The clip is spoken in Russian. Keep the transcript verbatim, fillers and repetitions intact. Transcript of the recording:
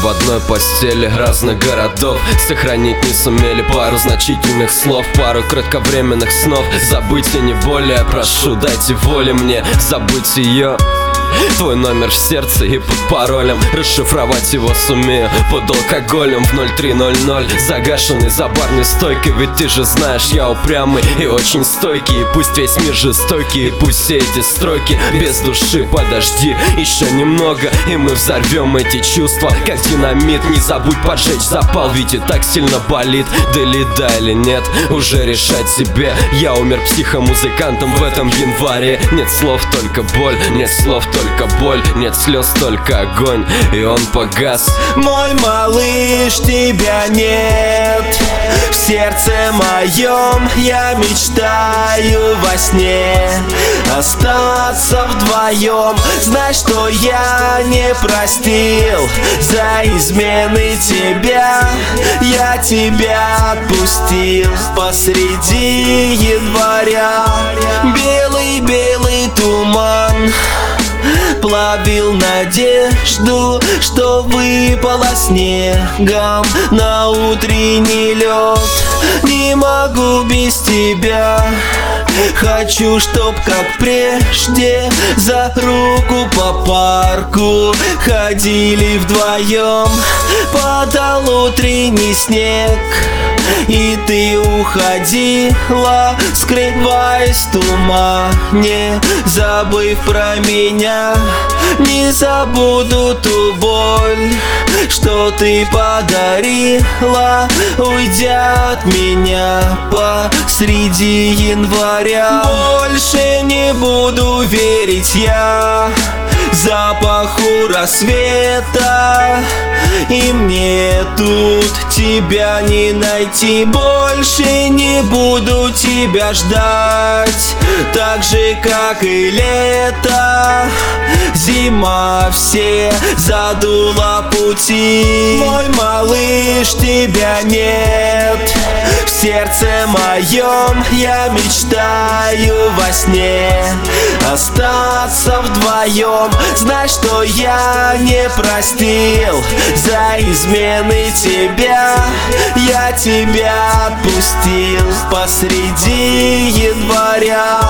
в одной постели разных городов. Сохранить не сумели пару значительных слов, пару кратковременных снов. Забыть и не более, прошу, дайте воли мне забыть ее. Твой номер в сердце и под паролем, расшифровать его сумею под алкоголем в ноль три ноль ноль, загашенный за барной стойкой. Ведь ты же знаешь, я упрямый и очень стойкий. И пусть весь мир жестокий, и пусть все эти строки без души. Подожди еще немного, и мы взорвем эти чувства как динамит. Не забудь поджечь запал, ведь и так сильно болит. Делит да или нет, уже решать себе. Я умер психомузыкантом в этом январе. Нет слов, только боль, нет слов, только боль, нет слез, только огонь, и он погас. Мой малыш, тебя нет в сердце моем. Я мечтаю во сне остаться вдвоем. Знай, что я не простил за измены тебя. Я тебя отпустил посреди января. Белый-белый туман плавил надежду, что выпало снегом на утренний лед. Не могу без тебя, хочу, чтоб как прежде за руку по парку ходили вдвоем. Падал утренний снег, и ты уходила, скрываясь в тумане, забыв про меня. Не забуду ту боль, что ты подарила, уйдя от меня посреди января. Больше не буду верить я запаху рассвета, и мне тут тебя не найти. Больше не буду тебя ждать, так же, как и лето. Зима все задула пути. Мой малыш, тебя нет в сердце моем. Я мечтаю во сне остаться вдвоем. Знай, что я не простил за измены тебя. Я тебя отпустил посреди января.